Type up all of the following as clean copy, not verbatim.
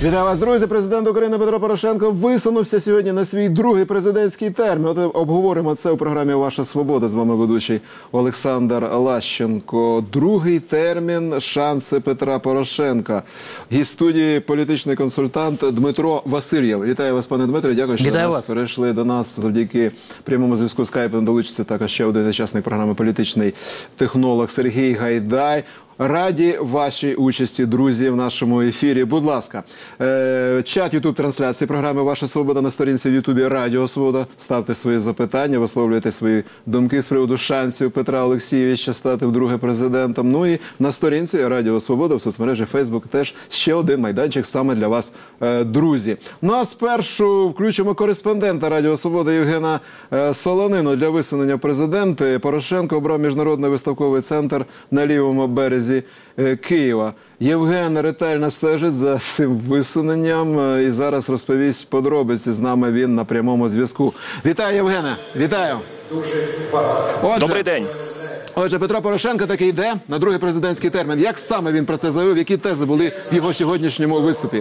Вітаю вас, друзі! Президент України Петро Порошенко висунувся сьогодні на свій другий президентський термін. От обговоримо це у програмі «Ваша свобода». З вами ведучий Олександр Лащенко. Другий термін – шанси Петра Порошенка. Гість студії політичний консультант Дмитро Васильєв. Вітаю вас, пане Дмитро. Дякую, що ви перейшли до нас. Завдяки прямому зв'язку скайпу долучиться також ще один учасник програми «Політичний технолог» Сергій Гайдай. Раді вашій участі, друзі, в нашому ефірі. Будь ласка, чат ютуб-трансляції програми «Ваша свобода» на сторінці в ютубі «Радіо Свобода». Ставте свої запитання, висловлюйте свої думки з приводу шансів Петра Олексійовича стати вдруге президентом. Ну і на сторінці «Радіо Свобода» в соцмережі Фейсбук теж ще один майданчик саме для вас, друзі. Ну а спершу включимо кореспондента «Радіо Свобода» Євгена Солонину. Для висунення президента Порошенко обрав Міжнародний виставковий центр на лівому березі Києва. Євген ретельно стежить за цим висуненням і зараз розповість подробиці. З нами він на прямому зв'язку. Вітаю, Євгене! Вітаю! Дуже багато. Добрий день! Отже, Петро Порошенко таки йде на другий президентський термін. Як саме він про це заявив? Які тези були в його сьогоднішньому виступі?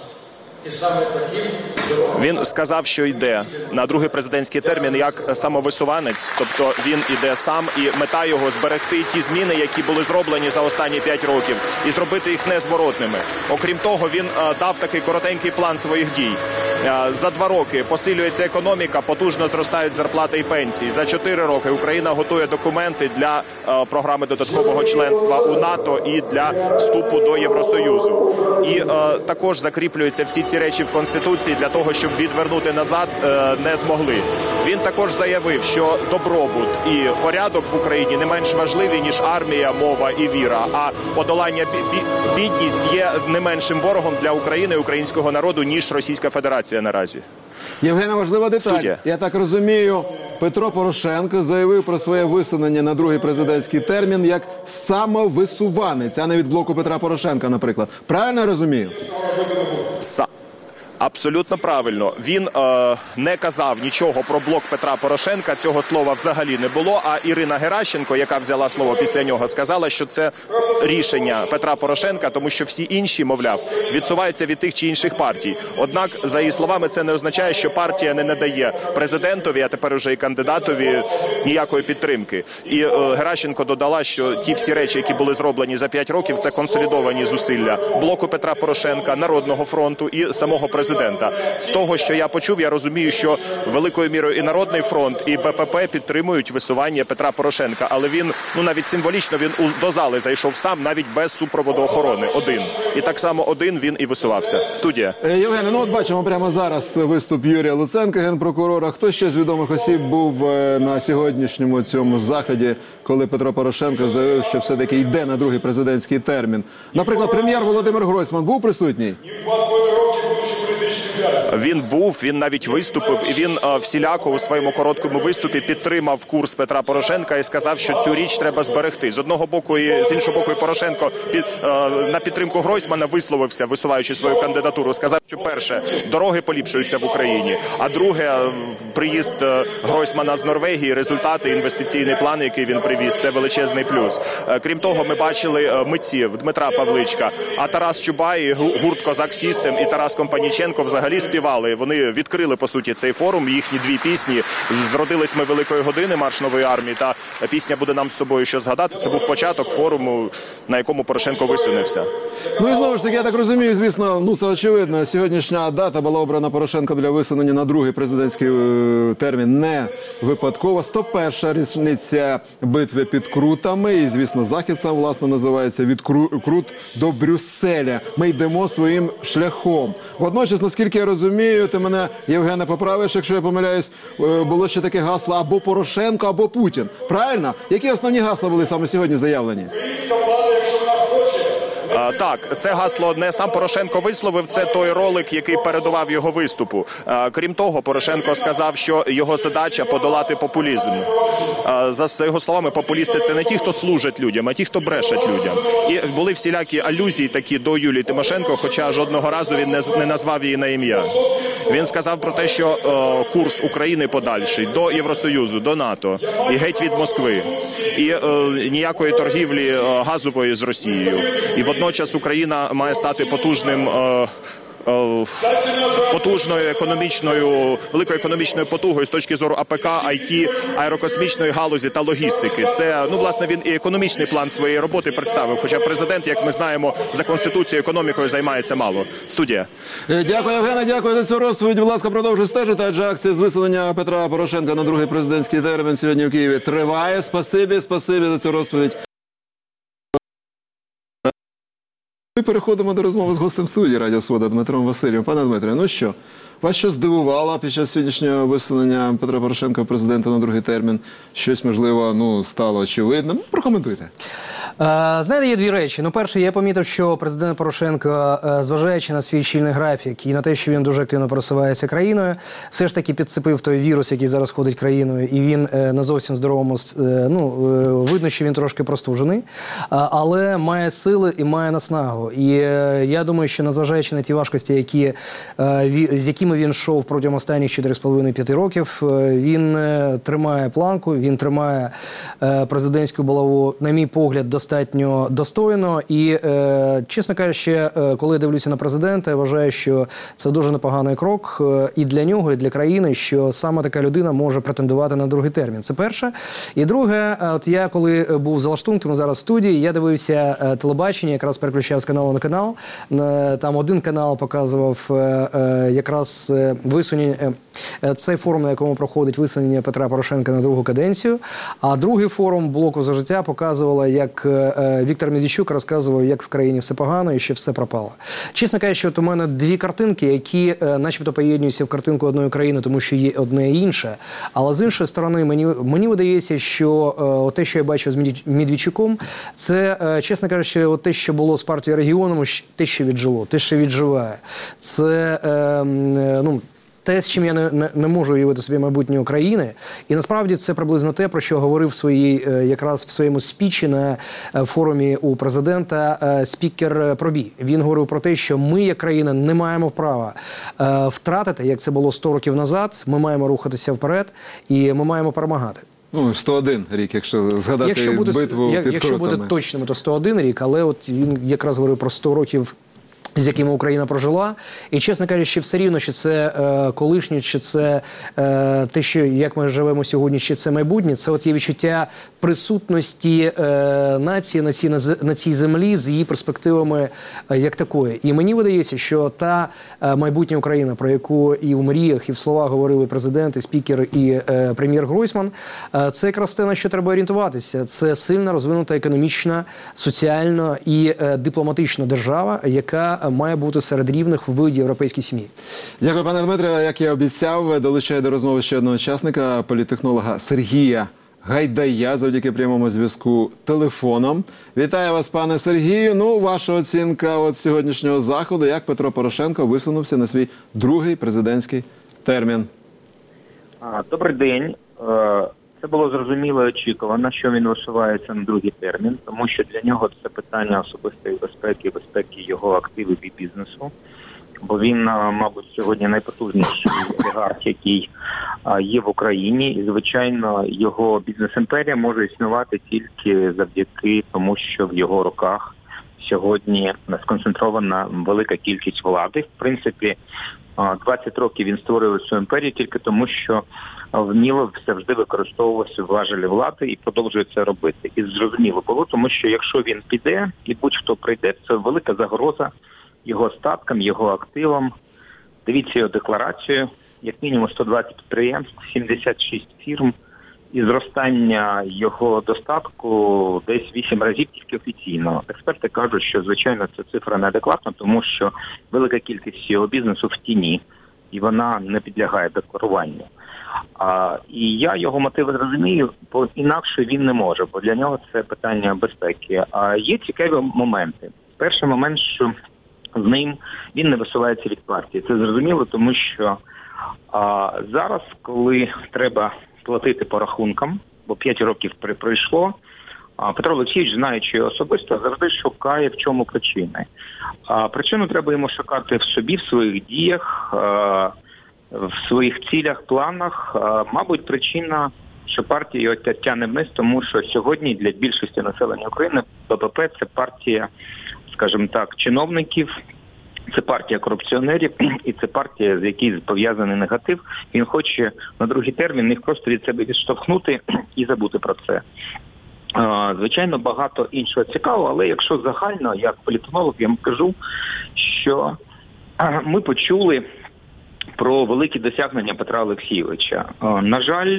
Він сказав, що йде на другий президентський термін як самовисуванець, тобто він іде сам, і мета його зберегти ті зміни, які були зроблені за останні 5 років, і зробити їх незворотними. Окрім того, він дав такий коротенький план своїх дій. За 2 роки посилюється економіка, потужно зростають зарплати і пенсії. За 4 роки Україна готує документи для програми додаткового членства у НАТО і для вступу до Євросоюзу. І також закріплюються всі ці речі в Конституції для того, щоб відвернути назад не змогли. Він також заявив, що добробут і порядок в Україні не менш важливі, ніж армія, мова і віра, а подолання бідність є не меншим ворогом для України і українського народу, ніж Російська Федерація наразі. Євгена, важлива деталь. Студія. Я так розумію, Петро Порошенко заявив про своє висунення на другий президентський термін як самовисуванець, а не від блоку Петра Порошенка, наприклад. Правильно я розумію? Абсолютно правильно. Він не казав нічого про блок Петра Порошенка, цього слова взагалі не було, а Ірина Геращенко, яка взяла слово після нього, сказала, що це рішення Петра Порошенка, тому що всі інші, мовляв, відсуваються від тих чи інших партій. Однак, за її словами, це не означає, що партія не надає президентові, а тепер уже і кандидатові, ніякої підтримки. І Геращенко додала, що ті всі речі, які були зроблені за 5 років, це консолідовані зусилля блоку Петра Порошенка, Народного фронту і самого президента. З того, що я почув, я розумію, що великою мірою і Народний фронт, і БПП підтримують висування Петра Порошенка. Але він, навіть символічно, він до зали зайшов сам, навіть без супроводу охорони, один. І так само один він і висувався. Студія. Євгене, от бачимо прямо зараз виступ Юрія Луценка, генпрокурора. Хто ще з відомих осіб був на сьогоднішньому цьому заході, коли Петро Порошенко заявив, що все-таки йде на другий президентський термін? Наприклад, прем'єр Володимир Гройсман був присутній? Він навіть виступив, і він всіляко у своєму короткому виступі підтримав курс Петра Порошенка і сказав, що цю річ треба зберегти. З одного боку і з іншого боку, і Порошенко на підтримку Гройсмана висловився, висуваючи свою кандидатуру. Сказав, що перше, дороги поліпшуються в Україні, а друге, приїзд Гройсмана з Норвегії, результати, інвестиційний план, який він привіз, це величезний плюс. Крім того, ми бачили митців Дмитра Павличка, а Тарас Чубай, гурт «Козак Сістем» і Тарас Компаніченко взагалі співали. Вони відкрили, по суті, цей форум. Їхні 2 пісні «Зродились ми великої години» Марш нової армії та пісня «Буде нам з тобою що згадати». Це був початок форуму, на якому Порошенко висунувся. Ну і знову ж таки, я так розумію, звісно, це очевидно. Сьогоднішня дата була обрана Порошенком для висунення на другий президентський термін не випадково. 101-ша річниця битви під Крутами. І, звісно, захід сам, власне, називається «Від Крут до Брюсселя». Ми йдемо своїм шляхом. Водночас, наскільки я розумію, ти мене, Євгене, поправиш, якщо я помиляюсь, було ще таке гасло або Порошенко, або Путін. Правильно? Які основні гасла були саме сьогодні заявлені? Так, це гасло не сам Порошенко висловив, це той ролик, який передував його виступу. Крім того, Порошенко сказав, що його задача – подолати популізм. За його словами, популісти – це не ті, хто служать людям, а ті, хто брешать людям. І були всілякі алюзії такі до Юлії Тимошенко, хоча жодного разу він не назвав її на ім'я. Він сказав про те, що курс України подальший до Євросоюзу, до НАТО і геть від Москви. І ніякої торгівлі газової з Росією. І водночас Україна має стати потужним потужною великою економічною потугою з точки зору АПК, IT, аерокосмічної галузі та логістики. Це, власне, він і економічний план своєї роботи представив. Хоча президент, як ми знаємо, за Конституцією економікою займається мало. Студія. Дякую, Євгене, дякую за цю розповідь. Будь ласка, продовжуйте стежити, адже акція з висунення Петра Порошенка на другий президентський термін сьогодні в Києві триває. Спасибі за цю розповідь. Ми переходимо до розмови з гостем студії Радіо Свобода Дмитром Васильєвим. Пане Дмитре, ну що, вас що здивувало під час сьогоднішнього висунення Петра Порошенка в президента на другий термін? Щось, можливо, стало очевидним? Прокоментуйте. Знаєте, є дві речі. Перше, я помітив, що президент Порошенко, зважаючи на свій щільний графік і на те, що він дуже активно просувається країною, все ж таки підцепив той вірус, який зараз ходить країною, і він на зовсім здоровому, видно, що він трошки простужений, але має сили і має наснагу. І я думаю, що незважаючи на ті важкості, з якими він йшов протягом останніх 4,5-5 років, він тримає планку, він тримає президентську булаву, на мій погляд, достатньо достойно. І, чесно кажучи, коли я дивлюся на президента, я вважаю, що це дуже непоганий крок і для нього, і для країни, що саме така людина може претендувати на другий термін. Це перше. І друге, от я коли був за лаштунками зараз в студії, я дивився телебачення, якраз переключав з каналу на канал. Там один канал показував якраз висунення, цей форум, на якому проходить висунення Петра Порошенка на другу каденцію, а другий форум «Блоку за життя» показувала, як Віктор Медведчук розказував, як в країні все погано і що все пропало. Чесно кажучи, от у мене дві картинки, які начебто поєднуються в картинку одної країни, тому що є одне і інше. Але з іншої сторони, мені видається, що те, що я бачив з Медведчуком, це, чесно кажучи, те, що було з партією регіону, те, що віджило, те, що відживає. Це, те, з чим я не можу уявити собі майбутнє України. І насправді це приблизно те, про що говорив якраз в своєму спічі на форумі у президента спікер Пробій. Він говорив про те, що ми, як країна, не маємо права втратити, як це було 100 років назад, ми маємо рухатися вперед і ми маємо перемагати. 101 рік, якщо згадати битву під Якщо буде точним, то 101 рік, але от він якраз говорив про 100 років, з якими Україна прожила. І, чесно кажучи, все рівно, чи це колишнє, чи це те, що, як ми живемо сьогодні, чи це майбутнє, це от є відчуття присутності нації на цій землі з її перспективами як такої. І мені видається, що та майбутня Україна, про яку і в мріях, і в словах говорили президент, і спікер, і прем'єр Гройсман, це якраз те, на що треба орієнтуватися. Це сильна, розвинута економічна, соціальна і дипломатична держава, яка має бути серед рівних в виді європейській сім'ї. Дякую, пане Дмитре. Як я обіцяв, долучаю до розмови ще одного учасника, політтехнолога Сергія Гайдая, завдяки прямому зв'язку телефоном. Вітаю вас, пане Сергію. Ваша оцінка сьогоднішнього заходу, як Петро Порошенко висунувся на свій другий президентський термін. Добрий день. Це було зрозуміло і очікувано, що він висувається на другий термін, тому що для нього це питання особистої безпеки його активів і бізнесу. Бо він, мабуть, сьогодні найпотужніший олігарх, який є в Україні. І, звичайно, його бізнес-імперія може існувати тільки завдяки тому, що в його руках сьогодні сконцентрована велика кількість влади. В принципі, 20 років він створив цю імперію тільки тому, що вміло завжди використовувався важелі влади і продовжує це робити. І зрозуміло було, тому що якщо він піде і будь-хто прийде, це велика загроза його статкам, його активам. Дивіться його декларацію, як мінімум 120 підприємств, 76 фірм і зростання його достатку десь 8 разів тільки офіційно. Експерти кажуть, що, звичайно, ця цифра неадекватна, тому що велика кількість його бізнесу в тіні, і вона не підлягає декларуванню. І я його мотиви розумію, бо інакше він не може, бо для нього це питання безпеки. А є цікаві моменти. Перший момент, що з ним він не висувається від партії. Це зрозуміло, тому що зараз, коли треба платити по рахункам, бо 5 років пройшло, Петро Олексійович, знаючи особисто, завжди шукає, в чому причини. Причину треба йому шукати в собі, в своїх діях, в своїх цілях, планах. Мабуть, причина, що партія його тягне вниз, тому що сьогодні для більшості населення України БПП – це партія, скажімо так, чиновників, Це партія корупціонерів, і це партія, з якій пов'язаний негатив. Він хоче на другий термін їх просто від себе відштовхнути і забути про це. Звичайно, багато іншого цікавого, але якщо загально, як політолог, я вам кажу, що ми почули про великі досягнення Петра Олексійовича. На жаль,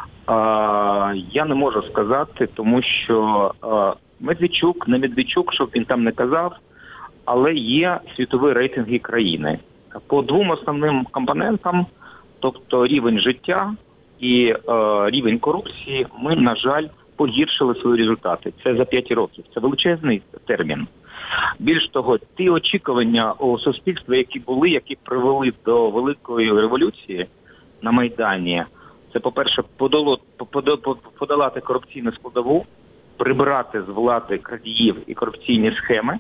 я не можу сказати, тому що Медведчук, не Медведчук, щоб він там не казав, але є світові рейтинги країни. По двом основним компонентам, тобто рівень життя і рівень корупції, ми, на жаль, погіршили свої результати. Це за 5 років. Це величезний термін. Більш того, ті очікування у суспільстві, які були, які привели до великої революції на Майдані, це, по-перше, подолати корупційну складову, прибрати з влади крадіїв і корупційні схеми.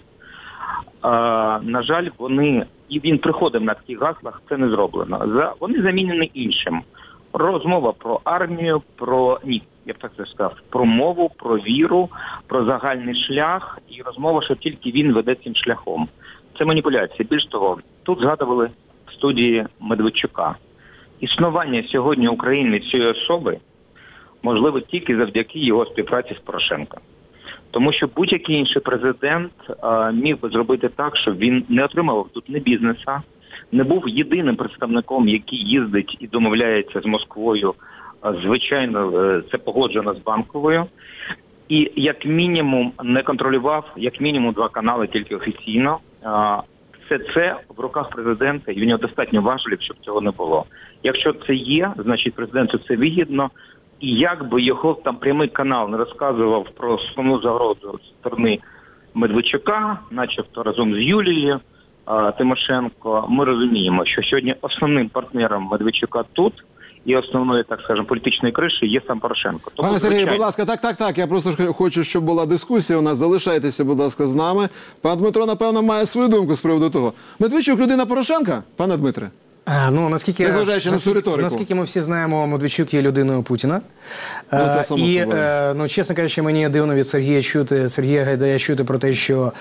На жаль, він приходив на таких гаслах, це не зроблено. Вони замінені іншим. Розмова про армію, я б так це сказав, про мову, про віру, про загальний шлях і розмова, що тільки він веде цим шляхом. Це маніпуляція. Більш того, тут згадували в студії Медведчука. Існування сьогодні України цієї особи можливо тільки завдяки його співпраці з Порошенком. Тому що будь-який інший президент міг би зробити так, щоб він не отримав тут ні бізнеса, не був єдиним представником, який їздить і домовляється з Москвою. Звичайно, це погоджено з Банковою. І як мінімум не контролював, як мінімум 2 канали тільки офіційно. Це в руках президента, і в нього достатньо важелів, щоб цього не було. Якщо це є, значить президенту це вигідно. І як би його там прямий канал не розказував про основну загрозу з сторони Медведчука, начебто разом з Юлією Тимошенко, ми розуміємо, що сьогодні основним партнером Медведчука тут і основною, так скажемо, політичної криші є сам Порошенко. Тому, Пане Сергію, будь ласка, так. Я просто хочу, щоб була дискусія у нас. Залишайтеся, будь ласка, з нами. Пан Дмитро, напевно, має свою думку з приводу того. Медведчук – людина Порошенка, пане Дмитре? Незважаючи на цю риторику. Наскільки ми всі знаємо, Медведчук є людиною Путіна. Це само собою. Чесно кажучи, мені дивно від Сергія Гайдая чути про те, що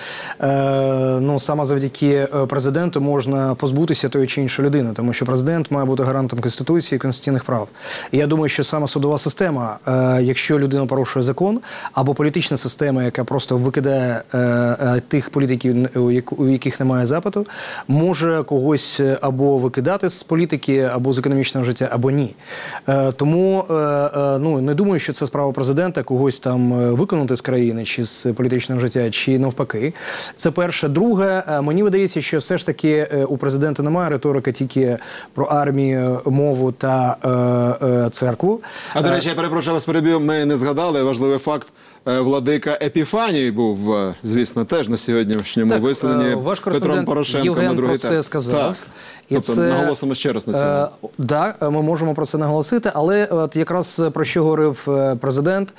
саме завдяки президенту можна позбутися тої чи іншої людини, тому що президент має бути гарантом Конституції і конституційних прав. І я думаю, що саме судова система, якщо людина порушує закон, або політична система, яка просто викидає тих політиків, у яких немає запиту, може когось або викидати з політики, або з економічного життя, або ні. Тому не думаю, що це справа президента когось там виконати з країни, чи з політичного життя, чи навпаки. Це перше. Друге, мені видається, що все ж таки у президента немає риторики тільки про армію, мову та церкву. А, до речі, я перепрошую, вас перебив, ми не згадали важливий факт. Владика Епіфаній був, звісно, теж на сьогоднішньому виселенні Петром Порошенком на другий термін. Це сказав. Тобто наголосимо ще раз на цьому. Так, ми можемо про це наголосити, але от якраз про що говорив президент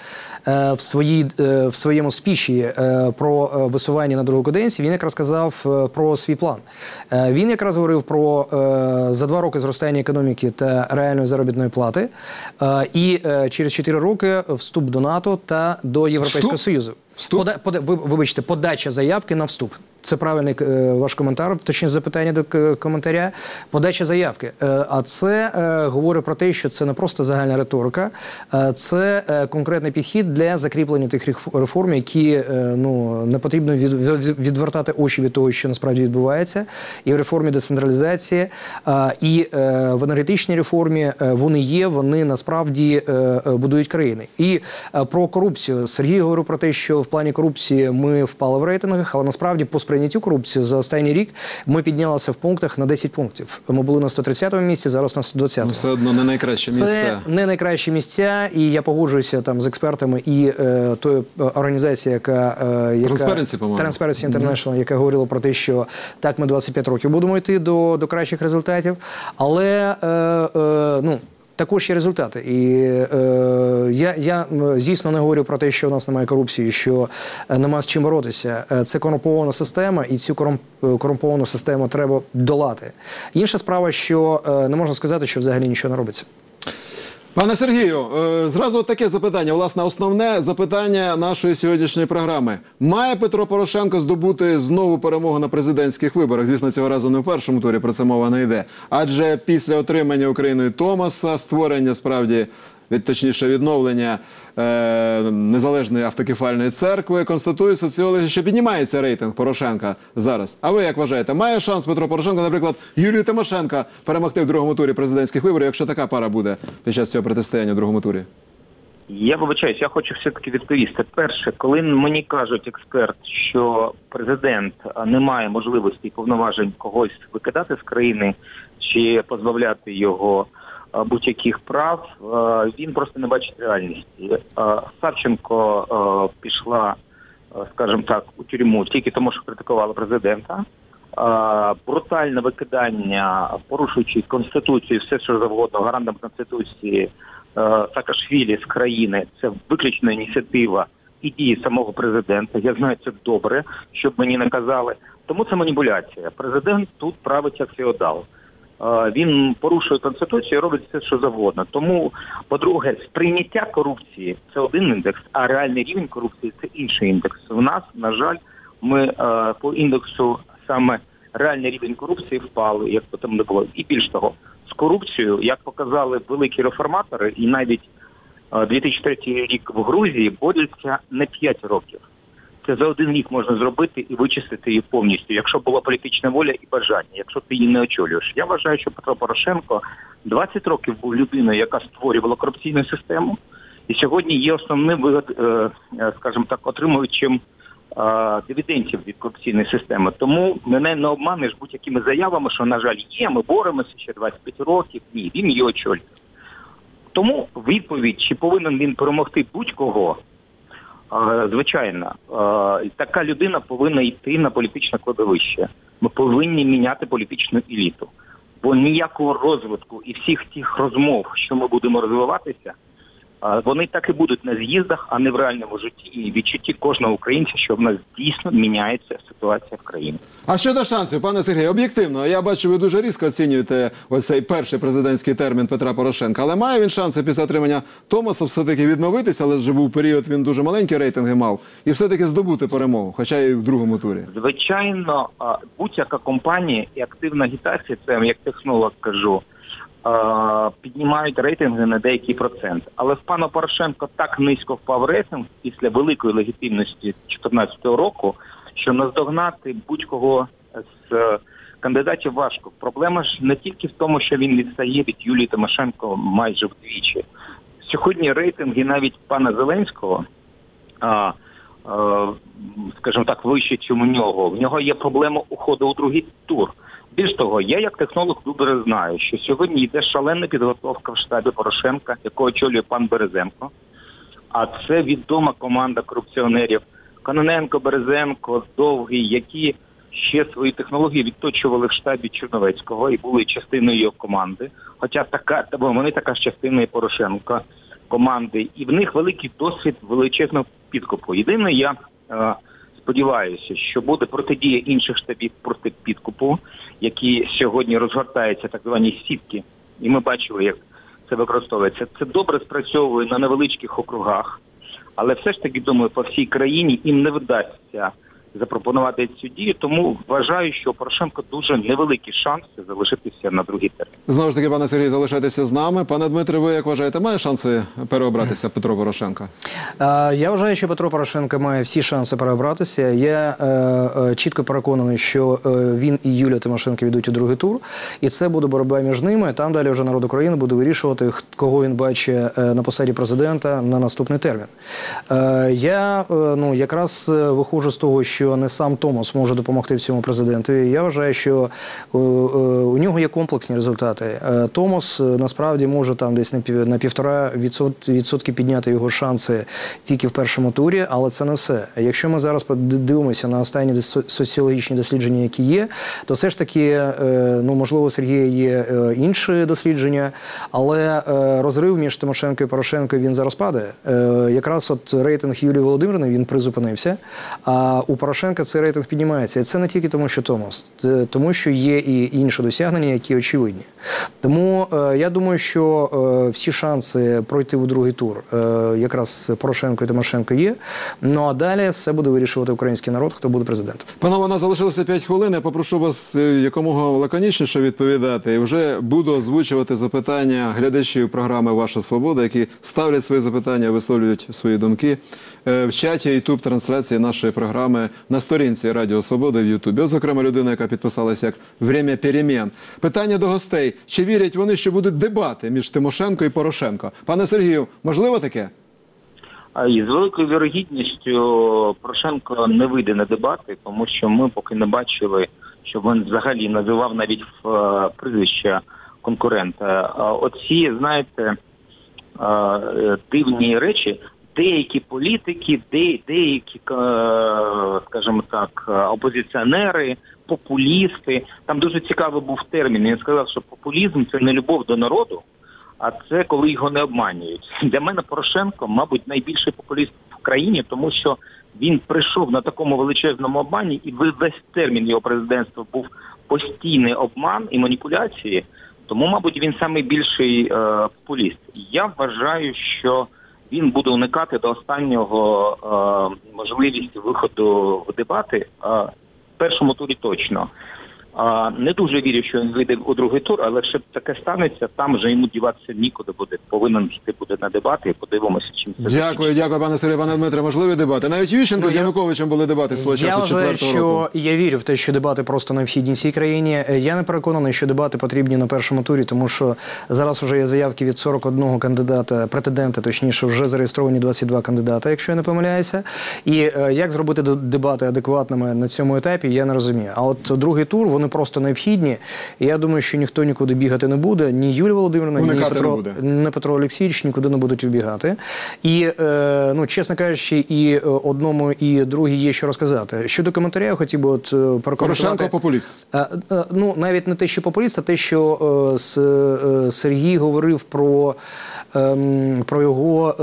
в своєму спічі про висування на другу каденцію, він якраз сказав про свій план. Він якраз говорив про за 2 роки зростання економіки та реальної заробітної плати і через 4 роки вступ до НАТО та до Європейського Союзу. Вибачте, подача заявки на вступ. Це правильний ваш коментар, точніше запитання до коментаря. Подача заявки. А це говорить про те, що це не просто загальна риторика, це конкретний підхід для закріплення тих реформ, які не потрібно відвертати очі від того, що насправді відбувається. І в реформі децентралізації, і в енергетичній реформі вони є, вони насправді будують країни. І про корупцію. Сергій говорив про те, що в плані корупції ми впали в рейтингах, але насправді по сприйняттю корупції за останній рік ми піднялися в пунктах на 10 пунктів. Ми були на 130-му місці, зараз на 120-му. Все одно не найкраще місце. Це не найкращі місця, і я погоджуюся там з експертами і тої організації, яка Transparency International, яка говорила про те, що так, ми 25 років будемо йти до кращих результатів, але також є результати. І я, звісно, не говорю про те, що у нас немає корупції, що нема з чим боротися. Це корумпована система, і цю корумповану систему треба долати. Інша справа, що не можна сказати, що взагалі нічого не робиться. Пане Сергію, зразу таке запитання, власне, основне запитання нашої сьогоднішньої програми. Має Петро Порошенко здобути знову перемогу на президентських виборах? Звісно, цього разу не в першому турі, про це мова не йде. Адже після отримання Україною Томаса, створення, справді, точніше відновлення незалежної автокефальної церкви, констатують соціологи, що піднімається рейтинг Порошенка зараз. А ви як вважаєте, має шанс Петро Порошенко, наприклад, Юлію Тимошенко перемогти в другому турі президентських виборів, якщо така пара буде під час цього протистояння в другому турі? Я вибачаюсь, я хочу все-таки відповісти. Перше, коли мені кажуть експерт, що президент не має можливості і повноважень когось викидати з країни чи позбавляти його будь-яких прав, він просто не бачить реальності. Савченко пішла, скажімо так, у тюрму тільки тому, що критикувала президента. Брутальне викидання, порушуючи Конституцію, все що завгодно, гарантом Конституції Саакашвілі з країни, це виключно ініціатива і дії самого президента. Я знаю це добре, щоб мені не казали. Тому це маніпуляція. Президент тут править як феодал. Він порушує Конституцію і робить все, що завгодно. Тому, по-друге, сприйняття корупції – це один індекс, а реальний рівень корупції – це інший індекс. У нас, на жаль, ми по індексу саме реальний рівень корупції впали, як би там не було. І більш того, з корупцією, як показали великі реформатори, і навіть 2003 рік в Грузії борються не 5 років. Це за один рік можна зробити і вичистити її повністю, якщо була політична воля і бажання, якщо ти її не очолюєш. Я вважаю, що Петро Порошенко 20 років був людиною, яка створювала корупційну систему, і сьогодні є основним скажімо так, отримуючим дивідендів від корупційної системи. Тому мене не обманеш будь-якими заявами, що, на жаль, є, ми боремося ще 25 років. Ні, він її очолює. Тому відповідь, чи повинен він перемогти будь-кого, звичайно, така людина повинна йти на політичне кладовище. Ми повинні міняти політичну еліту. Бо ніякого розвитку і всіх тих розмов, що ми будемо розвиватися, вони так і будуть на з'їздах, а не в реальному житті і відчутті кожного українця, що в нас дійсно міняється ситуація в країні. А щодо шансів, пане Сергію, об'єктивно, я бачу, ви дуже різко оцінюєте ось цей перший президентський термін Петра Порошенка, але має він шанси після отримання Томаса все-таки відновитися, але ж був період, він дуже маленькі рейтинги мав, і все-таки здобути перемогу, хоча і в другому турі? Звичайно, будь-яка компанія і активна агітація, це як технолог кажу, піднімають рейтинги на деякий процент. Але в пана Порошенко так низько впав рейтинг після великої легітимності 2014 року, що наздогнати будь-кого з кандидатів важко. Проблема ж не тільки в тому, що він відстає від Юлії Тимошенко майже вдвічі. Сьогодні рейтинги навіть пана Зеленського, скажімо так, вище, чим у нього. В нього є проблема уходу у другий тур. Більш того, я як технолог добре знаю, що сьогодні йде шалена підготовка в штабі Порошенка, яку очолює пан Березенко. А це відома команда корупціонерів. Кононенко, Березенко, Довгий, які ще свої технології відточували в штабі Черновецького і були частиною його команди. Хоча вони така ж частина і Порошенка команди. І в них великий досвід величезного підкупу. Єдине, я сподіваюся, що буде протидія інших штабів проти підкупу, які сьогодні розгортаються, так звані сітки, і ми бачили, як це використовується. Це добре спрацьовує на невеличких округах, але все ж таки, думаю, по всій країні їм не вдасться запропонувати цю дію, тому вважаю, що Порошенко дуже невеликі шанси залишитися на другий термін. Знову ж таки, пане Сергій, залишайтеся з нами. Пане Дмитре, ви як вважаєте, має шанси переобратися Петро Порошенко? Я вважаю, що Петро Порошенко має всі шанси переобратися. Я чітко переконаний, що він і Юлія Тимошенко йдуть у другий тур, і це буде боротьба між ними. Там далі вже народ України буде вирішувати, кого він бачить на посаді президента на наступний термін. Я якраз виходжу з того, що не сам Томос може допомогти в цьому президенту. Я вважаю, що у нього є комплексні результати. Томос насправді може там десь на 1,5% підняти його шанси тільки в першому турі, але це не все. Якщо ми зараз подивимося на останні соціологічні дослідження, які є, то все ж таки, можливо, у Сергія є інші дослідження, але розрив між Тимошенко і Порошенко, він зараз падає. Якраз от рейтинг Юлії Володимирівни, він призупинився, а у Порошенка Порошенка цей рейтинг піднімається. І це не тільки тому, що Томос, тому що є і інші досягнення, які очевидні. Тому я думаю, що всі шанси пройти у другий тур якраз Порошенко і Тимошенко є. Ну а далі все буде вирішувати український народ, хто буде президентом. Панове, у нас залишилося 5 хвилин. Я попрошу вас якомога лаконічніше відповідати. І вже буду озвучувати запитання глядачів програми «Ваша свобода», які ставлять свої запитання, висловлюють свої думки в чаті YouTube-трансляції нашої програми на сторінці Радіо Свобода в Ютубі. Ось, зокрема, людина, яка підписалася як «Время перемен». Питання до гостей. Чи вірять вони, що будуть дебати між Тимошенко і Порошенко? Пане Сергію, можливо таке? І з великою вірогідністю Порошенко не вийде на дебати, тому що ми поки не бачили, що він взагалі називав навіть прізвища конкурента. Оці, знаєте, дивні речі, деякі політики, деякі, скажімо так, опозиціонери, популісти. Там дуже цікавий був термін. Він сказав, що популізм – це не любов до народу, а це коли його не обманюють. Для мене Порошенко, мабуть, найбільший популіст в країні, тому що він прийшов на такому величезному обмані, і весь термін його президентства був постійний обман і маніпуляції. Тому, мабуть, він найбільший популіст. Я вважаю, що він буде уникати до останнього можливість виходу в дебати. В першому турі точно. Не дуже вірю, що він вийде у другий тур, але якщо таке станеться, там вже йому діватися нікуди буде. Повинен йти буде на дебати і подивимося, чим це Дякую, пане Сергію, пане Дмитре. Можливі дебати. Навіть Ющенко з Януковичем були дебати свого часу 4-го року. Я вірю в те, що дебати просто необхідні цій країні. Я не переконаний, що дебати потрібні на першому турі, тому що зараз вже є заявки від 41 кандидата, претендента, точніше, вже зареєстровані 22 кандидата, якщо я не помиляюся. І як зробити дебати адекватними на цьому етапі, я не розумію. А от другий тур, вони просто необхідні. І я думаю, що ніхто нікуди бігати не буде. Ні Юлія Володимирівна, ні Петро Олексійович нікуди не будуть вибігати. І, чесно кажучи, і одному, і другій є що розказати. Щодо коментаря, я хотів би прокоментувати. Порошенко популіст. Навіть не те, що популіст, а те, що Сергій говорив про його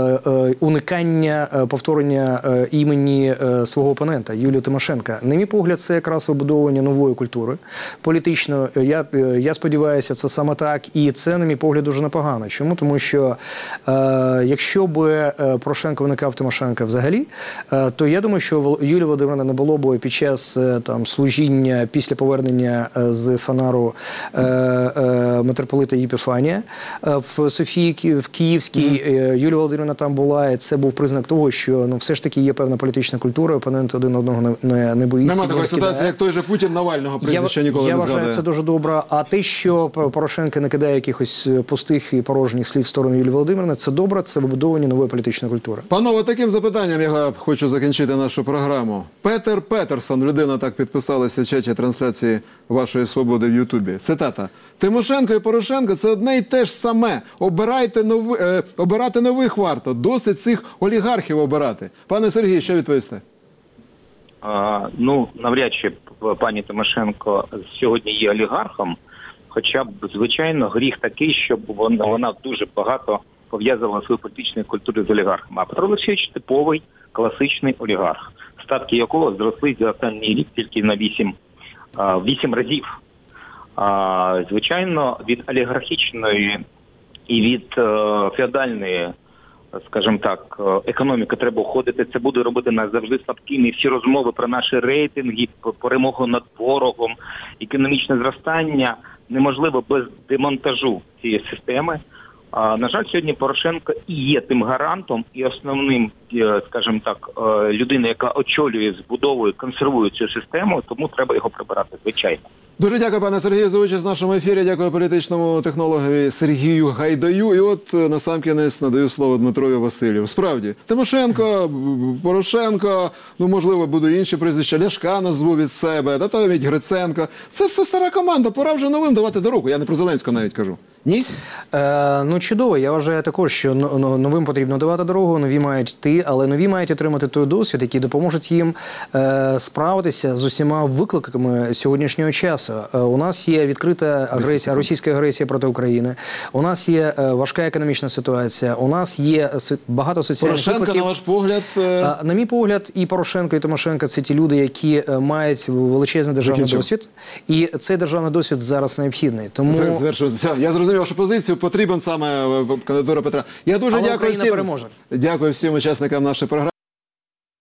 уникання повторення імені свого опонента Юлії Тимошенка. На мій погляд, це якраз вибудовування нової культури політично. Я сподіваюся, це саме так. І це, на мій погляд, дуже непогано. Чому? Тому що якщо б Порошенко уникав Тимошенка взагалі, то я думаю, що Юлія Володимирівна не було б під час служіння після повернення з Фанару митрополита Єпіфанія в Софії, в Київській. Юлія Володимирівна там була, і це був признак того, що все ж таки є певна політична культура, опоненти один одного не боїться. Нема такої ситуації, як той же Путін Навального прізвища ніколи не згадує. Я вважаю, це дуже добре. А те, що Порошенко не кидає якихось пустих і порожніх слів в сторону Юлії Володимирівни, це добре, це вибудовування нової політичної культури. Панове, таким запитанням я хочу закінчити нашу програму. Петер Петерсон, людина так підписалася в чаті трансляції «Вашої свободи» в Ютубі. Цитата. «Тимошенко і Порошенко – це одне й те ж саме. Обирати нових варто. Досить цих олігархів обирати». Пане Сергій, що відповісте? Навряд чи пані Тимошенко сьогодні є олігархом, хоча б, звичайно, гріх такий, щоб вона дуже багато пов'язувала свою політичну культуру з олігархами. А Петро Олексійович – типовий, класичний олігарх, статки якого зросли за останній рік тільки на 8 разів. Звичайно, від олігархічної і від феодальної, скажімо так, економіки треба уходити. Це буде робити нас завжди слабкими. Всі розмови про наші рейтинги, перемогу над ворогом, економічне зростання неможливо без демонтажу цієї системи. На жаль, сьогодні Порошенко і є тим гарантом і основним, скажімо так, людиною, яка очолює, збудовує, консервує цю систему, тому треба його прибирати, звичайно. Дуже дякую, пане Сергію, за участь в нашому ефірі. Дякую політичному технологові Сергію Гайдаю. І от насамкінець надаю слово Дмитрові Василію. Справді, Тимошенко, Порошенко, можливо, будуть інші прізвища, Ляшка назву від себе, та навіть Гриценко. Це все стара команда, пора вже новим давати дорогу. Я не про Зеленського навіть кажу. Ні? Чудово. Я вважаю також, що новим потрібно давати дорогу, нові мають йти. але нові мають отримати той досвід, який допоможуть їм справитися з усіма викликами сьогоднішнього часу. У нас є відкрита агресія, російська агресія проти України, у нас є важка економічна ситуація, у нас є багато соціальних Порошенко, викликів. на ваш погляд, На мій погляд, і Порошенко, і Тимошенко – це ті люди, які мають величезний державний досвід, і цей державний досвід зараз необхідний. Тому я зрозумів вашу позицію. Потрібен саме кандидатура Петра. Я дуже Але дякую Україна всім. переможе. Дякую всім учасникам нашої програми.